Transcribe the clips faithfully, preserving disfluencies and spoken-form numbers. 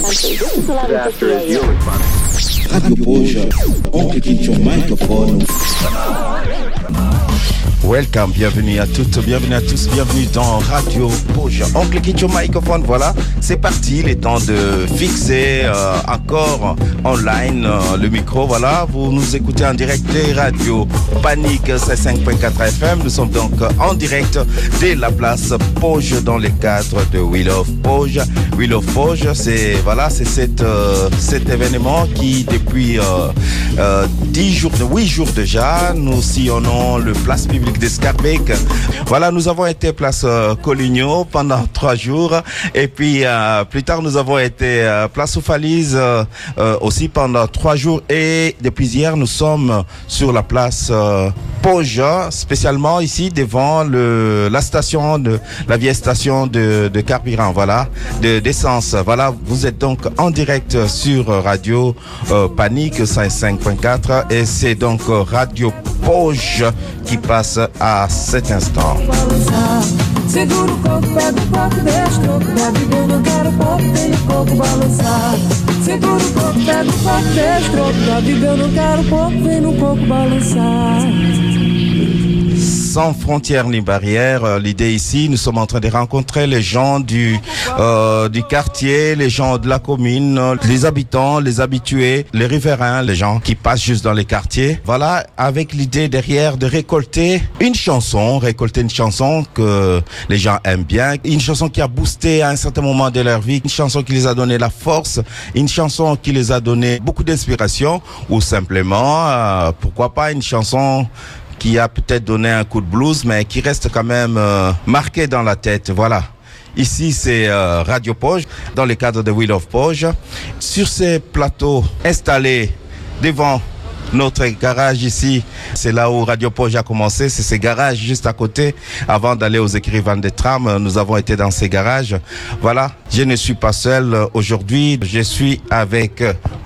Radio Poja, oncle click your microphone. Welcome, bienvenue à toutes, bienvenue à tous, bienvenue dans Radio Poja. Oncle click your microphone, voilà, c'est parti, il est temps de fixer euh, encore online euh, le micro, voilà, vous nous écoutez en direct des radios Panique C cinq point quatre F M, nous sommes donc en direct de la place Poja dans le cadre de Wheel of Poja. Wheel of Poja, c'est, voilà, c'est cette, euh, cet événement qui depuis euh, euh, dix jours, huit jours déjà, nous sillonnons le place publique d'Escarbec. Voilà, nous avons été place euh, Coligno pendant trois jours et puis euh, plus tard nous avons été euh, place Oufalise euh, euh, aussi pendant trois jours et depuis hier nous sommes sur la place euh, Poja, spécialement ici devant le, la station de la vieille station de, de carburant, voilà, de d'essence. Voilà, vous êtes donc en direct sur Radio euh, Panique cinq point quatre et c'est donc euh, Radio Poja qui passe à cet instant. Segura o coco, pega o coco, deixa o troco, bebe bem, não quero pouco, tem o coco balançar. Segura o coco, pega o coco, deixa o troco, bebe bem, não quero pouco, vem no coco balançar. Sans frontières ni barrières, l'idée ici, nous sommes en train de rencontrer les gens du euh, du quartier, les gens de la commune, les habitants, les habitués, les riverains, les gens qui passent juste dans les quartiers. Voilà, avec l'idée derrière de récolter une chanson, récolter une chanson que les gens aiment bien, une chanson qui a boosté à un certain moment de leur vie, une chanson qui les a donné la force, une chanson qui les a donné beaucoup d'inspiration, ou simplement, euh, pourquoi pas une chanson qui a peut-être donné un coup de blues, mais qui reste quand même euh, marqué dans la tête. Voilà. Ici, c'est euh, Radio Poja, dans le cadre de Wheel of Poja. Sur ces plateaux installés devant notre garage ici, c'est là où Radio Poja a commencé, c'est ces garages juste à côté. Avant d'aller aux écrivains des trams, nous avons été dans ces garages. Voilà, je ne suis pas seul aujourd'hui, je suis avec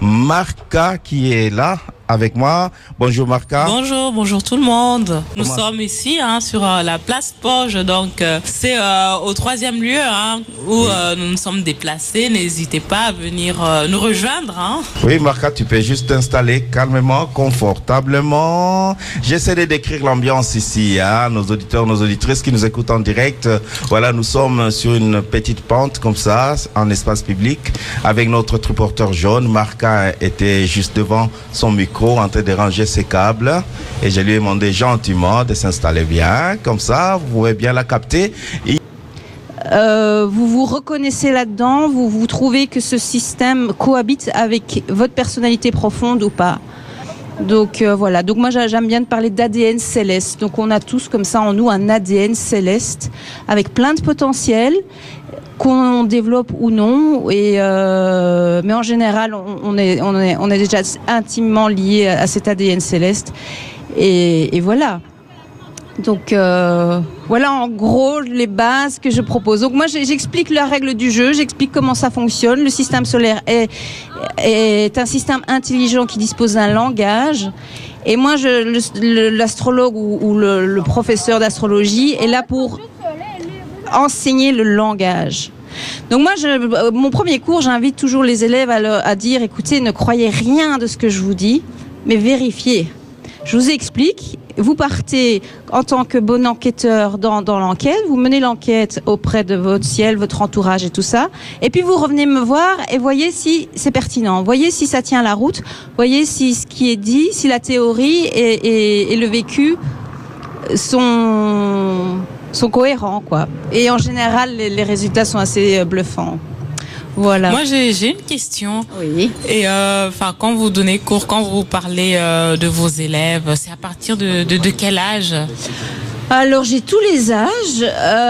Marca qui est là avec moi. Bonjour Marca. Bonjour, bonjour tout le monde. Nous Comment... sommes ici hein, sur euh, la place Poja, donc euh, c'est euh, au troisième lieu hein, où euh, nous nous sommes déplacés. N'hésitez pas à venir euh, nous rejoindre. Hein. Oui Marca, tu peux juste t'installer calmement, confortablement. J'essaie de décrire l'ambiance ici, hein, nos auditeurs, nos auditrices qui nous écoutent en direct. Voilà, nous sommes sur une petite pente comme ça, en espace public, avec notre triporteur jaune. Marca était juste devant son micro en train de ranger ses câbles et je lui ai demandé gentiment de s'installer bien, comme ça vous pouvez bien la capter. Et... Euh, vous vous reconnaissez là-dedans, vous vous trouvez que ce système cohabite avec votre personnalité profonde ou pas. Donc euh, voilà, donc moi j'aime bien de parler d'A D N céleste. Donc on a tous comme ça en nous un A D N céleste avec plein de potentiel qu'on développe ou non, et euh, mais en général on, on est on est on est déjà intimement lié à, à cet A D N céleste et, et voilà. Donc euh, voilà en gros les bases que je propose. Donc moi j'explique la règle du jeu, j'explique comment ça fonctionne. Le système solaire est est un système intelligent qui dispose d'un langage. Et moi, je, le, l'astrologue ou, ou le, le professeur d'astrologie est là pour enseigner le langage. Donc moi, je, mon premier cours, j'invite toujours les élèves à, le, à dire, écoutez, ne croyez rien de ce que je vous dis, mais vérifiez. Je vous explique. Vous partez en tant que bon enquêteur dans, dans l'enquête, vous menez l'enquête auprès de votre ciel, votre entourage et tout ça, et puis vous revenez me voir et voyez si c'est pertinent, voyez si ça tient la route, voyez si ce qui est dit, si la théorie et, et, et le vécu sont, sont cohérents, quoi. Et en général, les, les résultats sont assez bluffants. Voilà. Moi, j'ai, j'ai une question. Oui. Et euh, enfin, quand vous donnez cours, quand vous parlez euh, de vos élèves, c'est à partir de, de, de quel âge ? Alors, j'ai tous les âges.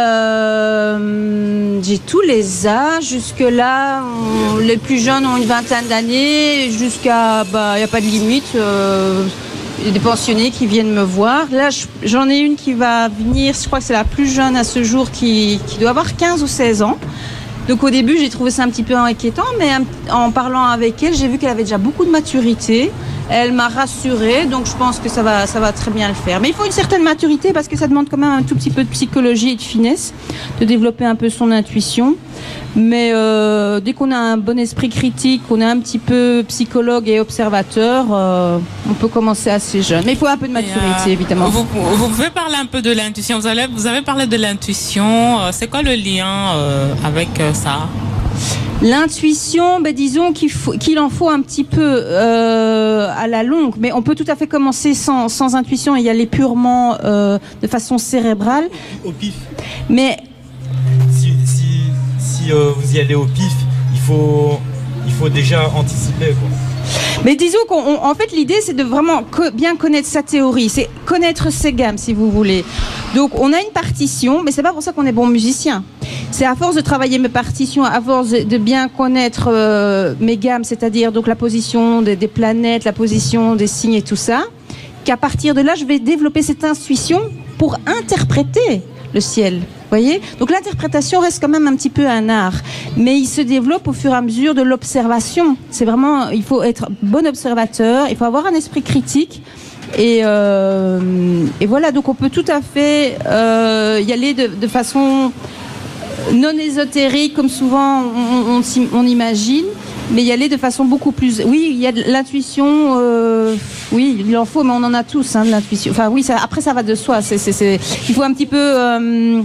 Euh, j'ai tous les âges. Jusque-là, on, les plus jeunes ont une vingtaine d'années. Jusqu'à, bah, il n'y a pas de limite. Euh, il y a des pensionnés qui viennent me voir. Là, je, j'en ai une qui va venir. Je crois que c'est la plus jeune à ce jour, qui, qui doit avoir quinze ou seize ans. Donc au début, j'ai trouvé ça un petit peu inquiétant, mais en parlant avec elle, j'ai vu qu'elle avait déjà beaucoup de maturité. Elle m'a rassurée, donc je pense que ça va, ça va très bien le faire. Mais il faut une certaine maturité parce que ça demande quand même un tout petit peu de psychologie et de finesse, de développer un peu son intuition. Mais euh, dès qu'on a un bon esprit critique, qu'on est un petit peu psychologue et observateur, euh, on peut commencer assez jeune. Mais il faut un peu de maturité, euh, évidemment. Vous, vous pouvez parler un peu de l'intuition. Vous avez, vous avez parlé de l'intuition. C'est quoi le lien euh, avec euh, ça ? L'intuition, ben disons qu'il, faut, qu'il en faut un petit peu euh, à la longue, mais on peut tout à fait commencer sans, sans intuition et y aller purement euh, de façon cérébrale. Au pif. Mais si, si, si euh, vous y allez au pif, il faut, il faut déjà anticiper, quoi. Mais disons qu'en fait l'idée c'est de vraiment co- bien connaître sa théorie, c'est connaître ses gammes si vous voulez. Donc on a une partition, mais c'est pas pour ça qu'on est bon musicien. C'est à force de travailler mes partitions, à force de bien connaître euh, mes gammes, c'est-à-dire donc la position des, des planètes, la position des signes et tout ça, qu'à partir de là je vais développer cette intuition pour interpréter le ciel. Voyez ? Donc l'interprétation reste quand même un petit peu un art, mais il se développe au fur et à mesure de l'observation. C'est vraiment, il faut être bon observateur, il faut avoir un esprit critique. Et, euh, et voilà, donc on peut tout à fait euh, y aller de, de façon non ésotérique, comme souvent on, on, on imagine, mais y aller de façon beaucoup plus... Oui, il y a de l'intuition, euh, oui, il en faut, mais on en a tous, hein, de l'intuition. Enfin oui, ça, après ça va de soi. C'est, c'est, c'est, il faut un petit peu... Euh,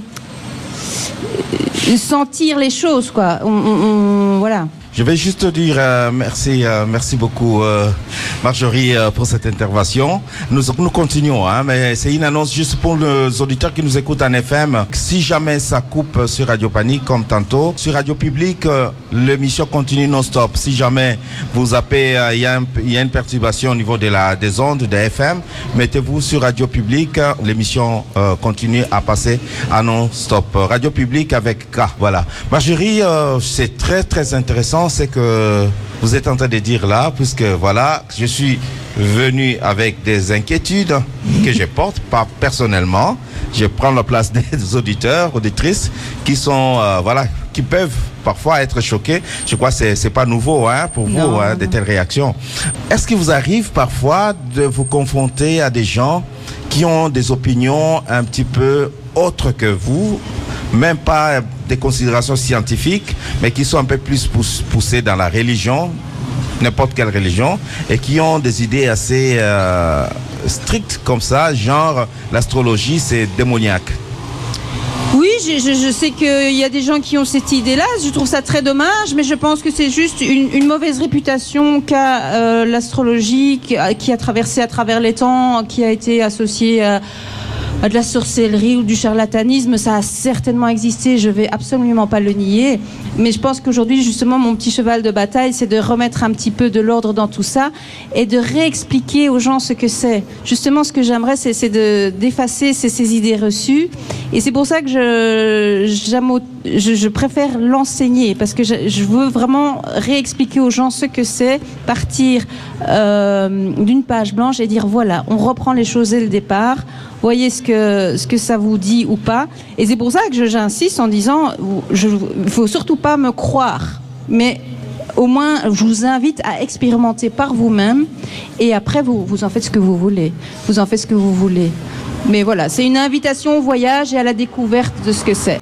sentir les choses, quoi. On, on, on, voilà. Je vais juste te dire euh, merci, euh, merci beaucoup euh, Marjorie euh, pour cette intervention. Nous, nous continuons, hein, mais c'est une annonce juste pour les auditeurs qui nous écoutent en F M. Si jamais ça coupe sur Radio Panique comme tantôt, sur Radio Publique, euh, l'émission continue non-stop. Si jamais vous zappez, il euh, y, y a une perturbation au niveau de la, des ondes des F M, mettez-vous sur Radio Publique, euh, l'émission euh, continue à passer à non-stop. Radio Publique avec K, voilà. Marjorie, euh, c'est très très intéressant. C'est que vous êtes en train de dire là, puisque voilà, je suis venu avec des inquiétudes que je porte, pas personnellement. Je prends la place des auditeurs, auditrices, qui sont, euh, voilà, qui peuvent parfois être choqués. Je crois que c'est, c'est pas nouveau, hein, pour vous, non, hein, de telles réactions. Est-ce qu'il vous arrive parfois de vous confronter à des gens qui ont des opinions un petit peu autres que vous, même pas des considérations scientifiques, mais qui sont un peu plus poussées dans la religion, n'importe quelle religion, et qui ont des idées assez euh, strictes comme ça, genre l'astrologie c'est démoniaque? Oui, je, je, je sais qu'il y a des gens qui ont cette idée-là. Je trouve ça très dommage, mais je pense que c'est juste une, une mauvaise réputation qu'a euh, l'astrologie, qui a, qui a traversé à travers les temps, qui a été associée à, à de la sorcellerie ou du charlatanisme. Ça a certainement existé, je vais absolument pas le nier. Mais je pense qu'aujourd'hui, justement, mon petit cheval de bataille, c'est de remettre un petit peu de l'ordre dans tout ça et de réexpliquer aux gens ce que c'est. Justement, ce que j'aimerais, c'est, c'est de, d'effacer ces, ces idées reçues. Et c'est pour ça que je, je, je préfère l'enseigner, parce que je, je veux vraiment réexpliquer aux gens ce que c'est, partir euh, d'une page blanche et dire voilà, on reprend les choses dès le départ, voyez ce que, ce que ça vous dit ou pas. Et c'est pour ça que je, j'insiste en disant, il ne faut surtout pas me croire, mais au moins je vous invite à expérimenter par vous-même, et après vous, vous en faites ce que vous voulez, vous en faites ce que vous voulez. Mais voilà, c'est une invitation au voyage et à la découverte de ce que c'est.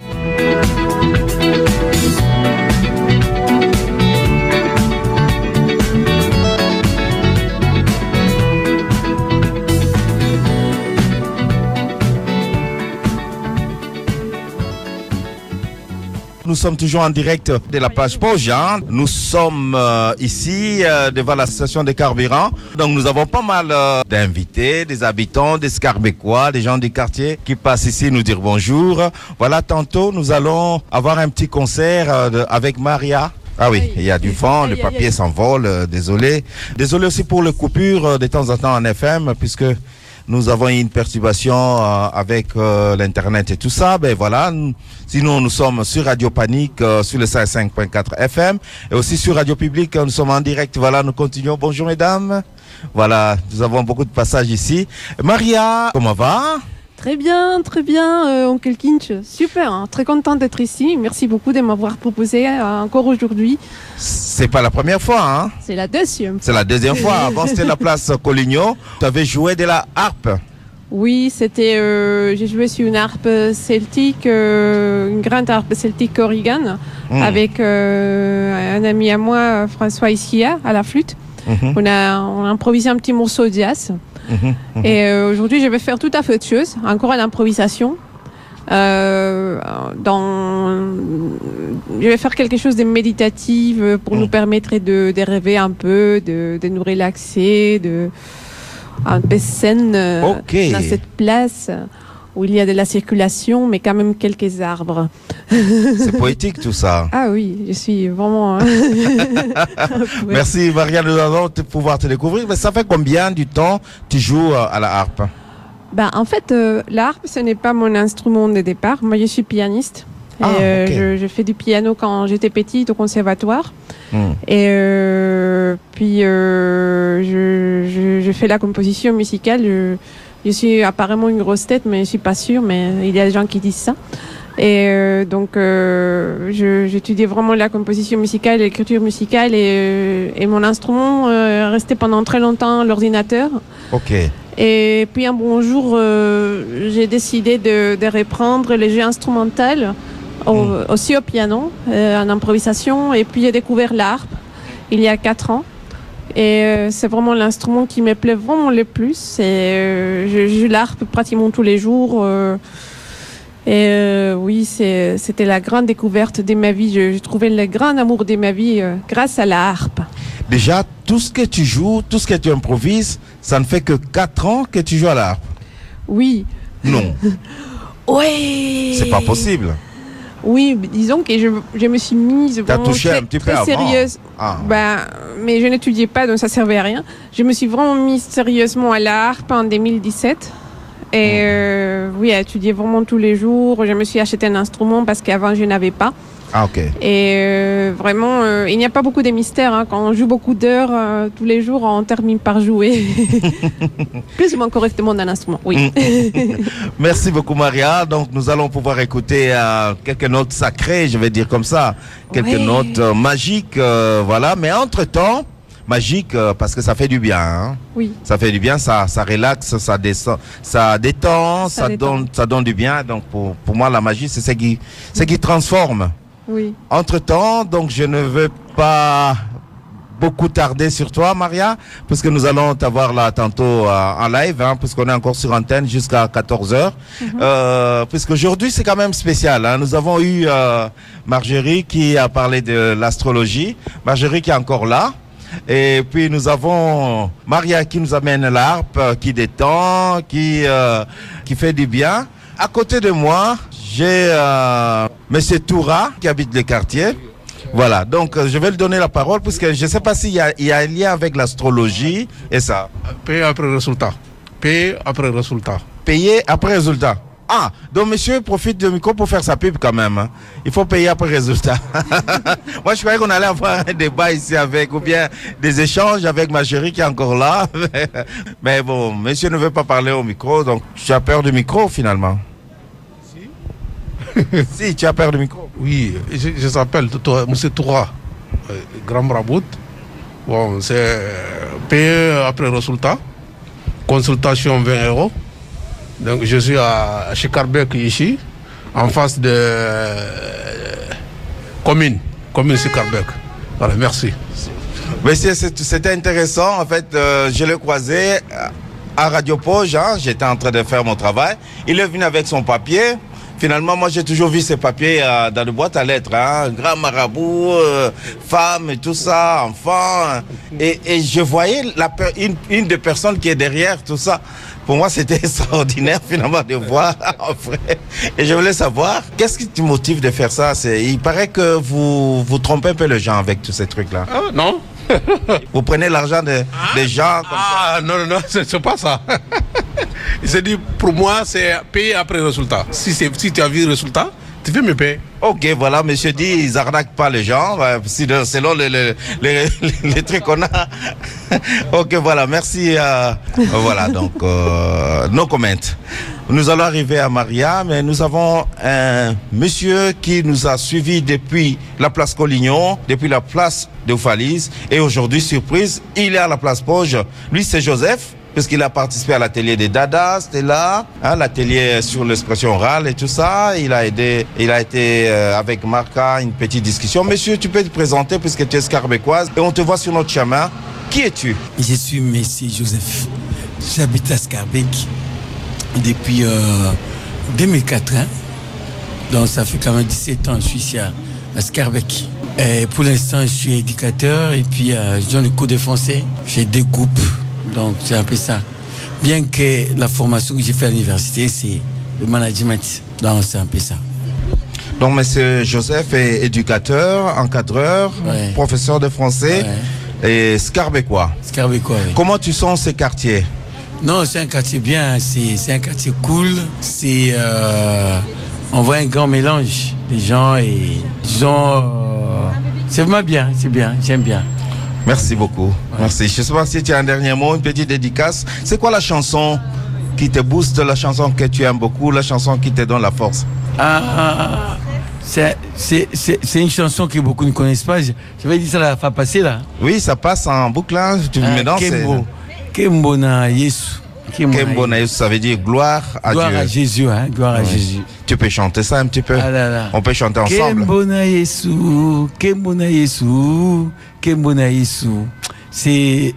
Nous sommes toujours en direct de la plage Poge. Hein. Nous sommes euh, ici euh, devant la station de carburant. Donc nous avons pas mal euh, d'invités, des habitants, des Scarbécois, des gens du quartier qui passent ici nous dire bonjour. Voilà, tantôt nous allons avoir un petit concert euh, de, avec Maria. Ah oui, il y a du vent, le papier s'envole, euh, désolé. Désolé aussi pour les coupures euh, de temps en temps en F M, puisque nous avons une perturbation euh, avec euh, l'internet et tout ça. Ben voilà. Sinon, nous sommes sur Radio Panique, euh, sur le cent cinq point quatre F M, et aussi sur Radio Publique. Nous sommes en direct. Voilà, nous continuons. Bonjour mesdames. Voilà, nous avons beaucoup de passages ici. Maria, comment va? Très bien, très bien, euh, Oncle Kinch. Super, hein, très contente d'être ici. Merci beaucoup de m'avoir proposé euh, encore aujourd'hui. C'est pas la première fois, hein? C'est la deuxième. C'est la deuxième fois. Avant, c'était la place Collignon. Tu avais joué de la harpe. Oui, c'était. Euh, j'ai joué sur une harpe celtique, euh, une grande harpe celtique Corrigan, mmh. avec euh, un ami à moi, François Ischia, à la flûte. Mmh. On, a, on a improvisé un petit morceau de jazz. Mmh. Mmh. Et euh, aujourd'hui, je vais faire tout à fait autre chose, encore à l'improvisation. Euh, dans, je vais faire quelque chose de méditatif pour mmh. nous permettre de, de rêver un peu, de, de nous relaxer, de un peu zen okay. dans cette place où il y a de la circulation, mais quand même quelques arbres. C'est poétique tout ça. Ah oui, je suis vraiment... Merci Maria, nous allons te pouvoir te découvrir. Mais ça fait combien du temps tu joues à la harpe? Ben, en fait, euh, la harpe, ce n'est pas mon instrument de départ. Moi, je suis pianiste. Ah, et, euh, okay. je, je fais du piano quand j'étais petite au conservatoire. Mm. Et euh, puis, euh, je, je, je fais la composition musicale. Je, je suis apparemment une grosse tête, mais je suis pas sûre. Mais il y a des gens qui disent ça. Et euh, donc, euh, je, j'étudiais vraiment la composition musicale, l'écriture musicale. Et, euh, et mon instrument euh, restait pendant très longtemps l'ordinateur. Ok. Et puis un bon jour, euh, j'ai décidé de, de reprendre les jeux instrumentaux. Au, mmh. aussi au piano, euh, en improvisation, et puis j'ai découvert l'harpe il y a quatre ans. Et euh, c'est vraiment l'instrument qui me plaît vraiment le plus. Et, euh, je joue l'harpe pratiquement tous les jours. Euh, et euh, oui, c'est, c'était la grande découverte de ma vie. J'ai trouvé le grand amour de ma vie euh, grâce à la harpe. Déjà, tout ce que tu joues, tout ce que tu improvises, ça ne fait que quatre ans que tu joues à la harpe? Oui. Non. Oui. C'est pas possible. Oui, disons que je, je me suis mise vraiment touché très, un petit très peu sérieuse. Ah. Ben, mais je n'étudiais pas, donc ça servait à rien. Je me suis vraiment mise sérieusement à la harpe en deux mille dix-sept. Et mmh. euh, oui, à étudier vraiment tous les jours. Je me suis acheté un instrument parce qu'avant, je n'avais pas. Ah, ok. Et euh, vraiment, euh, il n'y a pas beaucoup de mystères. Hein. Quand on joue beaucoup d'heures euh, tous les jours, on termine par jouer plus ou moins correctement d'un instrument. Oui. Merci beaucoup, Maria. Donc, nous allons pouvoir écouter euh, quelques notes sacrées, je vais dire comme ça, quelques ouais. notes euh, magiques, euh, voilà. Mais entre-temps, magique euh, parce que ça fait du bien. Hein. Oui. Ça fait du bien, ça, ça relaxe, ça descend, ça détend, ça, ça détend. donne, ça donne du bien. Donc, pour, pour moi, la magie, c'est ce qui, ce qui transforme. Oui. Entre-temps, donc je ne veux pas beaucoup tarder sur toi, Maria, puisque nous allons t'avoir là tantôt euh, en live, hein, puisqu'on est encore sur antenne jusqu'à quatorze heures. Mm-hmm. Euh, puisqu'aujourd'hui, c'est quand même spécial. Hein. Nous avons eu euh, Marjorie qui a parlé de l'astrologie. Marjorie qui est encore là. Et puis nous avons Maria qui nous amène l'harpe, qui détend, qui, euh, qui fait du bien. À côté de moi, j'ai euh, Monsieur Toura qui habite le quartier. Voilà, donc euh, je vais lui donner la parole puisque je ne sais pas s'il y a, il y a un lien avec l'astrologie et ça. Payer après résultat. Payer après résultat. Payer après résultat. Ah, donc monsieur profite du micro pour faire sa pub quand même. Hein. Il faut payer après résultat. Moi, je croyais qu'on allait avoir un débat ici avec, ou bien des échanges avec ma chérie qui est encore là. Mais bon, monsieur ne veut pas parler au micro, donc tu as peur du micro finalement. Si, tu as peur du micro. Oui, je, je s'appelle monsieur Toura, euh, grand marabout. Bon, c'est payer après résultat. Consultation vingt euros. Donc je suis à, chez Carbec ici, en face de euh, commune, commune chez Carbec. Voilà, merci. Monsieur, c'était intéressant. En fait, euh, je l'ai croisé à Radio Poge. Hein, j'étais en train de faire mon travail. Il est venu avec son papier. Finalement, moi, j'ai toujours vu ces papiers euh, dans les boîtes à lettres. Hein, grand marabout, euh, femme et tout ça, enfant. Et, et je voyais la, une, une des personnes qui est derrière tout ça. Pour moi, c'était extraordinaire, finalement, de voir en vrai. Et je voulais savoir, qu'est-ce qui te motive de faire ça? C'est, il paraît que vous, vous trompez un peu les gens avec tous ces trucs-là. Ah, non. Vous prenez l'argent de, ah, des gens comme ah, ça. Non, non, non, c'est, c'est pas ça. C'est dit, pour moi, c'est payer après résultat. Si, c'est, si tu as vu le résultat, tu veux me payer. Ok, voilà, monsieur dit, ils n'arnaquent pas les gens, selon les, les, les, les trucs qu'on a. Ok, voilà, merci. Euh, voilà, donc, euh, no comment. nous allons arriver à Maria, mais nous avons un monsieur qui nous a suivis depuis la place Collignon, depuis la place de Oufalise, et aujourd'hui, surprise, il est à la place Poge. Lui, c'est Joseph, puisqu'il a participé à l'atelier des Dada, c'était là, hein, l'atelier sur l'expression orale et tout ça. Il a aidé, il a été euh, avec Marca, une petite discussion. Monsieur, tu peux te présenter puisque tu es scarbécoise et on te voit sur notre chemin. Qui es-tu? Je suis Messie Joseph. J'habite à Scarbeck depuis euh, deux mille quatre. Hein. Donc ça fait quand même dix-sept ans que je suis ici à, à Scarbeck. Et pour l'instant, je suis éducateur et puis euh, je donne le cours de français. J'ai deux groupes. Donc, c'est un peu ça. Bien que la formation que j'ai faite à l'université, c'est le management. Donc, c'est un peu ça. Donc, monsieur Joseph est éducateur, encadreur, ouais. professeur de français ouais. et scarbécois. Scarbécois, oui. Comment tu sens ces quartiers? Non, c'est un quartier bien, c'est, c'est un quartier cool. C'est, euh, on voit un grand mélange des gens et disons, euh, c'est vraiment bien, c'est bien, j'aime bien. Merci beaucoup. Ouais. Merci. Je sais pas si tu as un dernier mot, une petite dédicace. C'est quoi la chanson qui te booste, la chanson que tu aimes beaucoup, la chanson qui te donne la force? Ah, c'est, c'est, c'est, c'est une chanson que beaucoup ne connaissent pas. Je, je vais dire ça la fois passée là. Oui, ça passe en boucle. Hein. Tu ah, me danses. Kembo. Kembo na Yesu. Kembo na Yesu, ça veut dire gloire à gloire Dieu. Gloire à Jésus, hein. Gloire oui. à Jésus. Tu peux chanter ça un petit peu? Ah là là. On peut chanter ensemble. Kembo na Yesu, Kembo na Yesu, Kembo na Yesu. C'est...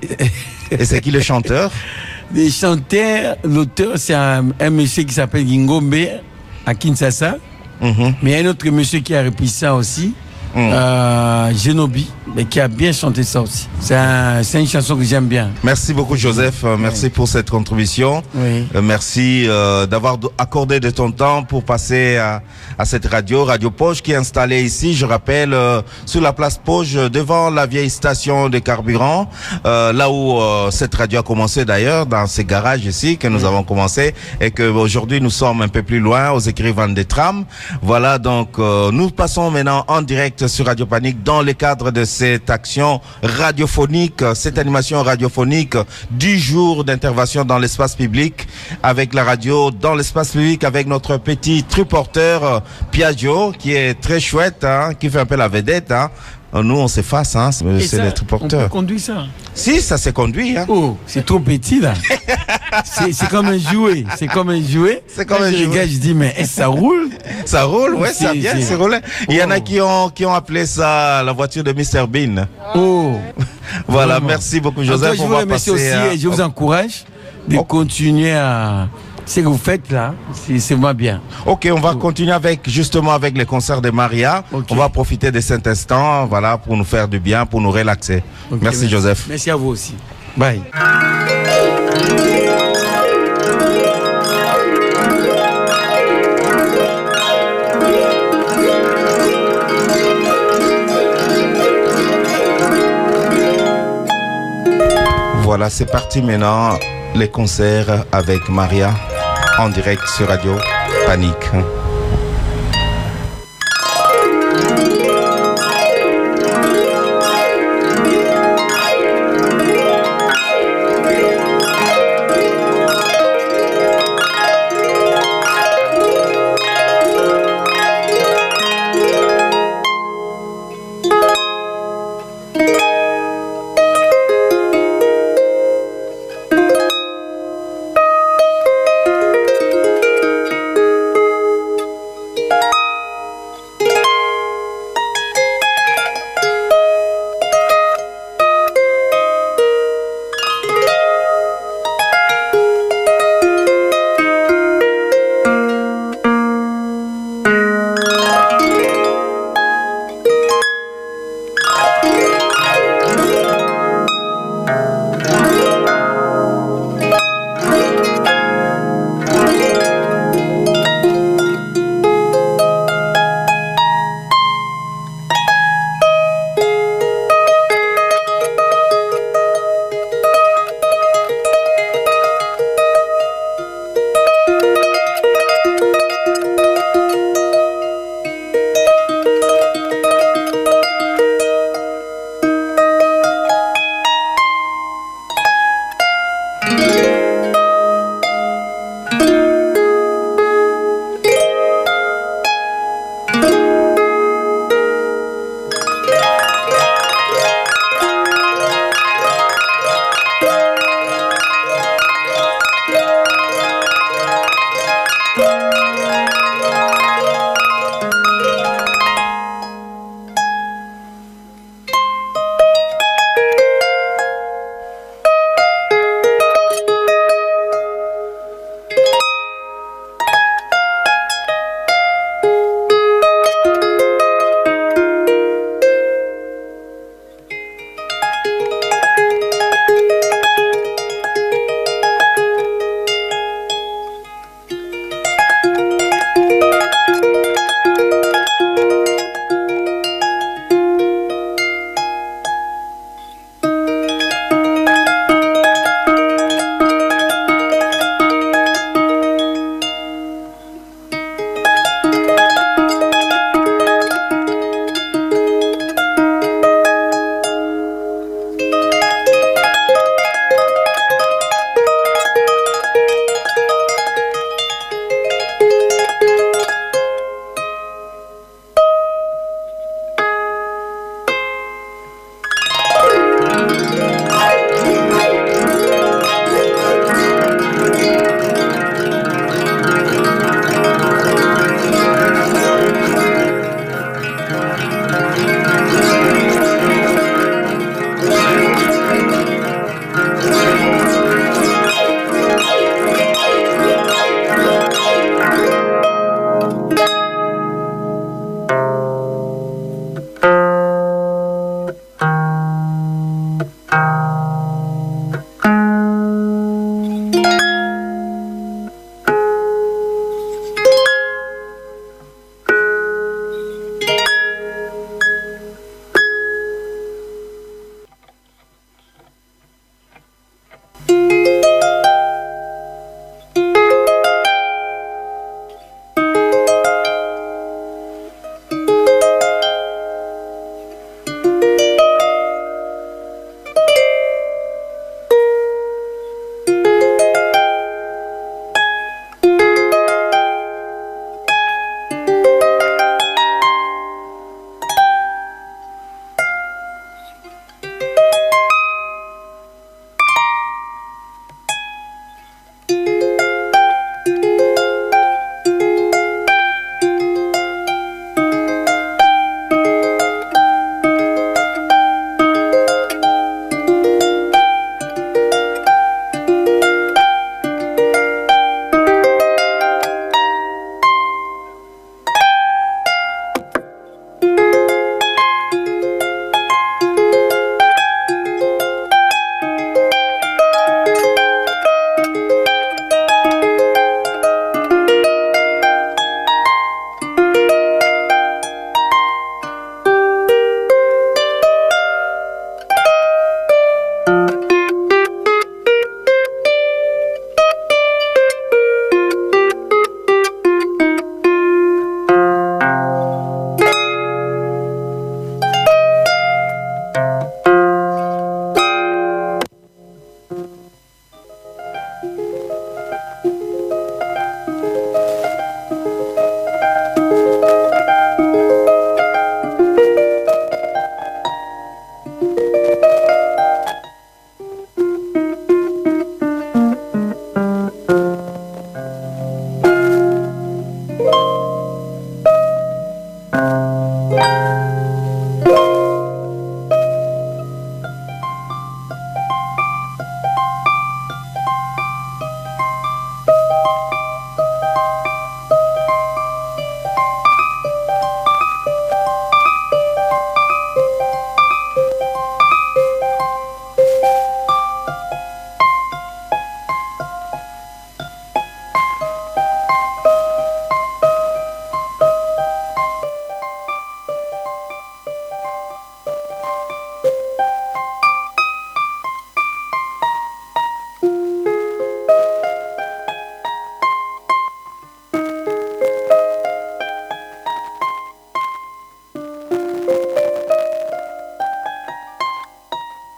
Et c'est qui le chanteur? Le chanteur, l'auteur, c'est un, un monsieur qui s'appelle Ngombe à Kinshasa. Mm-hmm. Mais il y a un autre monsieur qui a repris ça aussi, mm. euh, Genobi, mais qui a bien chanté ça aussi. C'est, un, c'est une chanson que j'aime bien. Merci beaucoup Joseph, merci oui. pour cette contribution. Oui. Euh, merci euh, d'avoir accordé de ton temps pour passer à, à cette radio, Radio Poge, qui est installée ici, je rappelle, euh, sur la place Poge, devant la vieille station de carburant, euh, là où euh, cette radio a commencé d'ailleurs, dans ces garages ici que nous oui. avons commencé, et que aujourd'hui nous sommes un peu plus loin, aux écrits Van des Trams. Voilà, donc euh, nous passons maintenant en direct sur Radio Panique dans le cadre de cette action radiophonique, cette animation radiophonique du jour d'intervention dans l'espace public, avec la radio dans l'espace public, avec notre petit triporteur Piaggio, qui est très chouette, hein, qui fait un peu la vedette, hein. Nous, on s'efface, hein, c'est, c'est le triporteur. On peut conduire ça? Si, ça s'est conduit, hein. Oh, c'est trop petit, là. c'est, c'est comme un jouet. C'est comme un jouet. C'est comme un jouet. Les gars, je dis, mais est-ce que ça roule? Ça roule, ouais, ça vient, c'est roulé. Il y en a qui ont, qui ont appelé ça la voiture de mister Bean. Oh. Voilà, vraiment. Merci beaucoup, Joseph. Je vous remercie aussi à... et je vous encourage de oh. continuer à... Ce que vous faites là, c'est, c'est vraiment bien. Ok, on va continuer avec justement avec les concerts de Maria. Okay. On va profiter de cet instant, voilà, pour nous faire du bien, pour nous relaxer. Okay, merci, merci Joseph. Merci à vous aussi. Bye. Voilà, c'est parti maintenant, les concerts avec Maria en direct sur Radio Panique.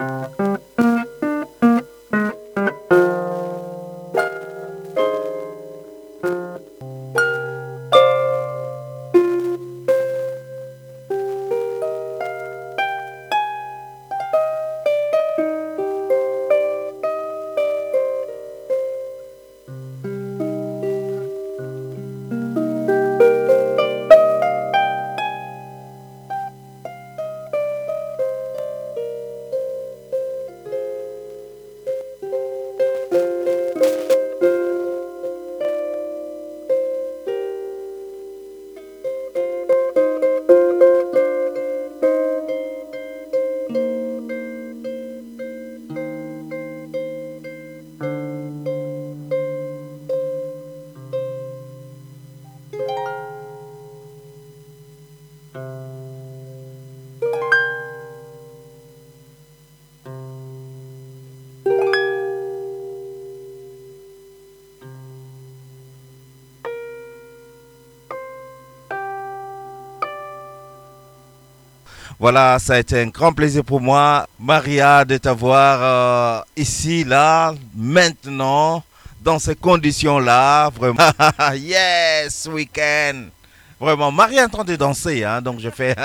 Voilà, ça a été un grand plaisir pour moi, Maria, de t'avoir euh, ici, là, maintenant, dans ces conditions-là. Vraiment, yes, week-end. Vraiment, Maria est en train de danser, hein, donc je fais...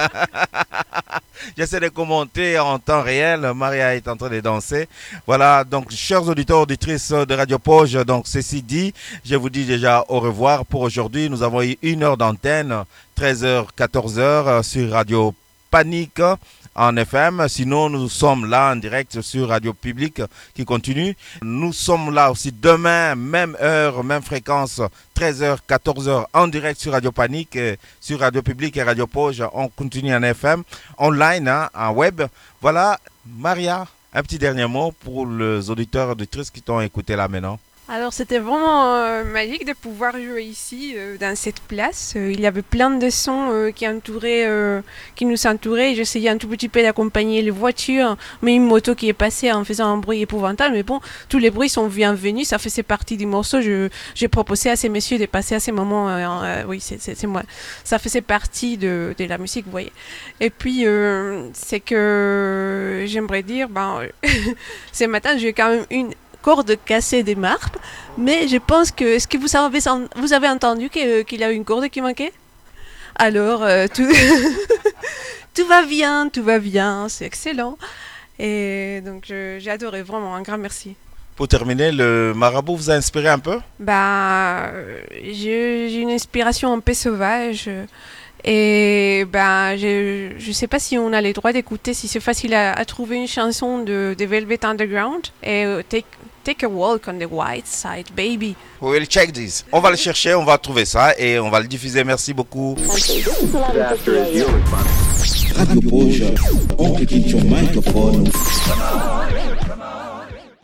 J'essaie de commenter en temps réel. Maria est en train de danser. Voilà, donc, chers auditeurs, auditrices de Radio Poge, donc, ceci dit, je vous dis déjà au revoir pour aujourd'hui. Nous avons eu une heure d'antenne, treize heures, quatorze heures, sur Radio Panique en F M. Sinon, nous sommes là en direct sur Radio Publique qui continue. Nous sommes là aussi demain, même heure, même fréquence, treize heures, quatorze heures, en direct sur Radio Panique, sur Radio Publique et Radio Poge. On continue en F M, online, hein, en web. Voilà, Maria, un petit dernier mot pour les auditeurs et auditrices qui t'ont écouté là maintenant. Alors c'était vraiment euh, magique de pouvoir jouer ici euh, dans cette place. Euh, il y avait plein de sons euh, qui entouraient, euh, qui nous entouraient. J'essayais un tout petit peu d'accompagner les voitures, mais une moto qui est passée en faisant un bruit épouvantable. Mais bon, tous les bruits sont bienvenus. Ça faisait partie du morceau. Je, j'ai proposé à ces messieurs de passer à ces moments. Euh, euh, oui, c'est, c'est, c'est moi. Ça faisait partie de, de la musique, vous voyez. Et puis euh, c'est que j'aimerais dire, ben, ce matin j'ai quand même une corde cassée des marpes, mais je pense que, est-ce que vous avez, vous avez entendu que, qu'il y a une corde qui manquait? Alors, euh, tout, tout va bien, tout va bien, c'est excellent. Et donc, je, j'ai adoré, vraiment, un grand merci. Pour terminer, le marabout vous a inspiré un peu? Bah, j'ai, j'ai une inspiration un peu sauvage. Et ben, je ne sais pas si on a les droits d'écouter, si c'est facile à, à trouver une chanson de, de Velvet Underground. Et uh, take, take a walk on the white side, baby. We will check this. On va le chercher, on va trouver ça et on va le diffuser. Merci beaucoup. Radio Poge, on clique sur microphone.